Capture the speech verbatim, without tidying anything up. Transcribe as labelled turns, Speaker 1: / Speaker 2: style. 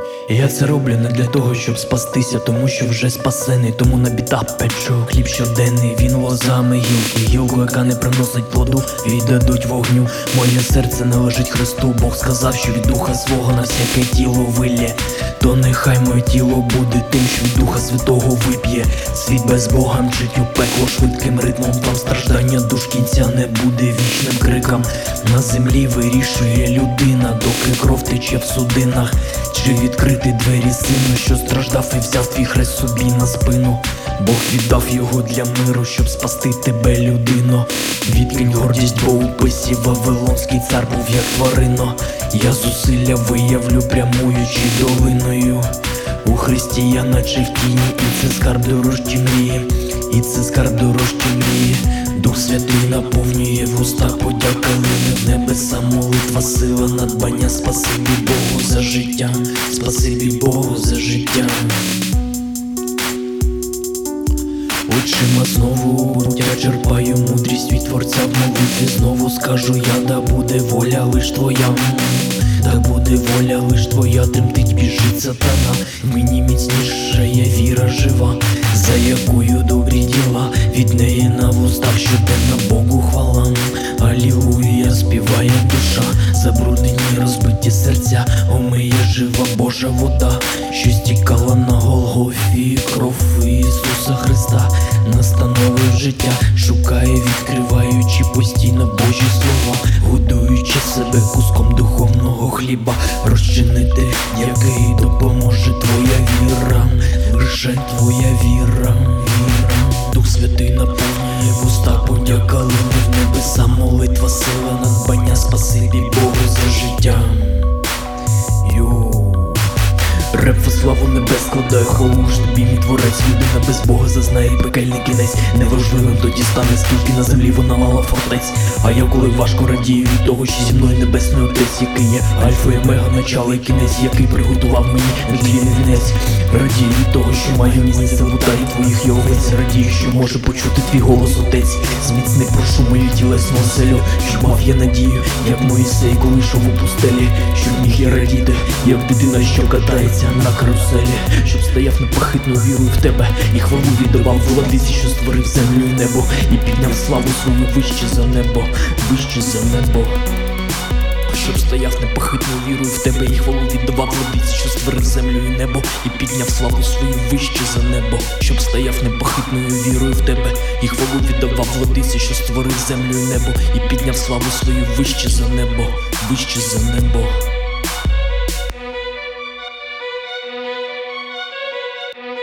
Speaker 1: Я це роблю не для того, щоб спастися, тому що вже спасений. Тому на бітах печу хліб щоденний. Він лозами гілки, гілку, яка не приносить плоду, віддадуть вогню. Моє серце належить Христу. Бог сказав, що від духа свого на всяке тіло вилє. То нехай моє тіло буде тим, що від Духа Святого вип'є. Світ без Бога мчить у пекло швидким ритмом. Там страждання душ кінця не буде вічним криком. На землі вирішує людина, доки кров тече в судинах. Чи відкрити двері сину, що страждав і взяв твій хрест собі на спину. Бог віддав його для миру, щоб спасти тебе, людино. Відкинь гордість, бо у писі Вавилонський цар був як тварино. Я зусилля виявлю, прямуючи долиною. У Христі я наче в тіні, і це скарб дорожчі мрії, і це скарб дорожчі мрії. Дух Святий наповнює вуста, подяка лине в небеса, молитва, сила, надбання. Спасибі Богу за життя, спасибі Богу за життя. Очима знову буття черпаю мудрість від Творця в молитві. Знову скажу я, да буде воля лиш твоя. Да буде воля лиш твоя, тремтить біжить сатана. В мені міцніша є віра жива, за якою добрі діла. Від неї на вустах щоденно Богу хвала. Алілуя, співає душа, забруднені розбиті серця. Омиє жива Божа вода, що стікала на Голгофі. Кров Ісуса Христа настановив життя, шукає, відкриваючи постійно Божі слова, годуючи себе куском духовного хліба, розчинити, який допоможе твоя віра, лише твоя віра, віра. Дух Святий наповнює вуста, подяка лине в небеса, молитва, сила, надбання. Спасибі Богу за життя. Йоу. Реп во славу небес складає хвалу ж тобі, мій творець. Людина без Бога зазнає пекельний кінець. Неважливим тоді стане, скільки на землі вона мала фортець. А я коли важко радію від того, що зі мною небесний отець, який є альфа і омега, начало і кінець, який приготував мені нетлінний вінець. Радію від того, що маю місце в ударі твоїх я овець. Радію, що може почути твій голос, отець. Зміцни, прошу, мою тілесну оселю, щоб мав я надію, як Моїсей, коли йшов у пустелі. Щоб міг я радіти, як дитина, що катається на каруселі. Щоб стояв непохитною вірою в тебе, і хвалу віддавав владиці, що створив землю і небо, і підняв славу свою вище за небо, вище за небо. Щоб стояв непохитною вірою в тебе, і хвалу віддавав владиці, що створив землю і небо, і підняв славу свою вище за небо. Щоб стояв непохитною вірою в тебе, і хвалу віддавав владиці, що створив землю і небо, і підняв славу свою вище за небо, вище за небо.